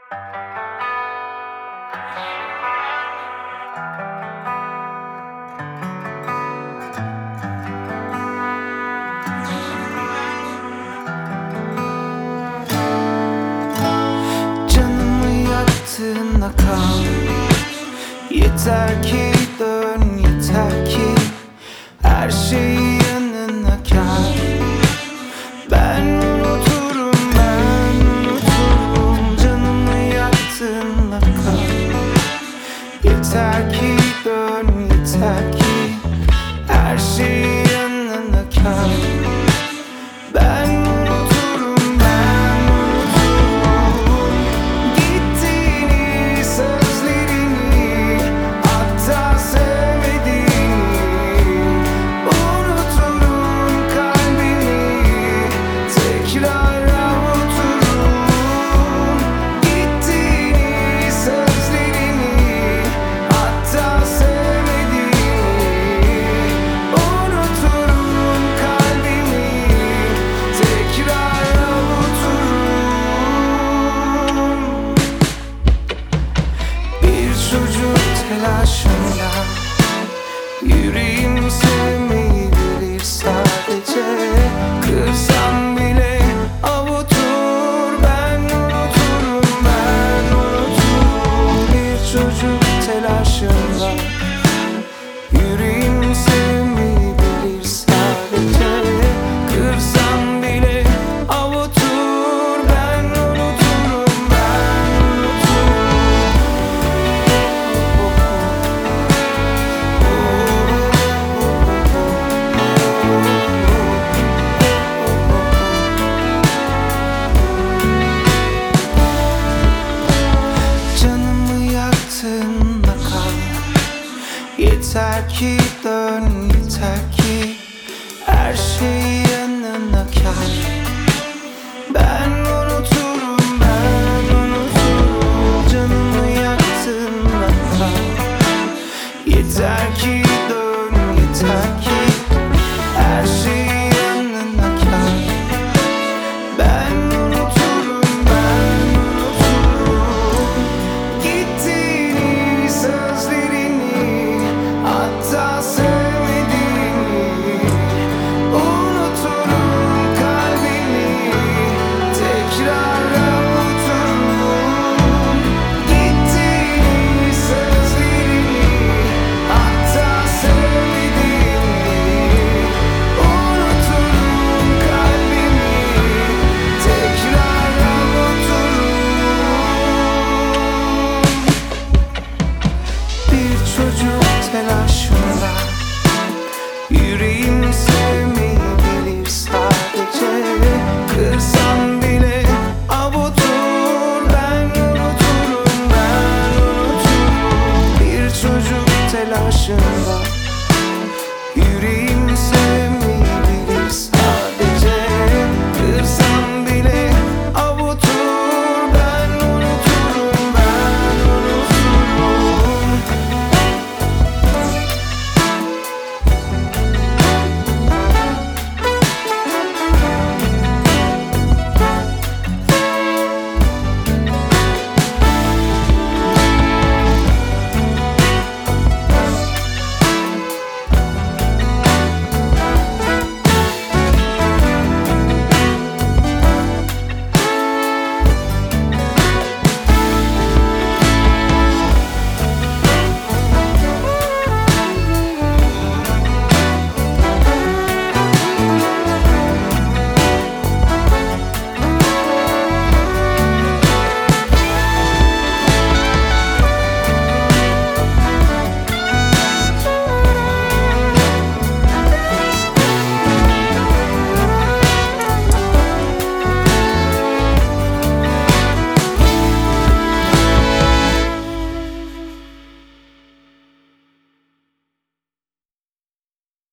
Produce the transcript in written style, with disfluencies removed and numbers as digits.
Canımı yaktığında kal. Yeter ki dön, yeter ki her şeyi yanına gel. Ben unuturum, ben unuturum. Canımı yaktığında kal. Yeter ki dön, yeter ki her şeyi yanına gel. Ben unuturum, ben unuturum. Gittiğini, sözlerini, hatta sevmediğini. Unuturum kalbimi, tekrar avuturum. Gittiğini, sözlerini, hatta sevmediğini. Unuturum kalbimi, tekrar avuturum. Bir çocuk telaşında yüreğim sevmeyi bilir sadece. Kırsam bile avutur. Ben unuturum, ben unuturum. Bir çocuk telaşında yüreğim sevmeyi bilir sadece. Kırsam bile avutur. Ben unuturum, ben unuturum. Canımı yaktığında kal. Yeter ki dön,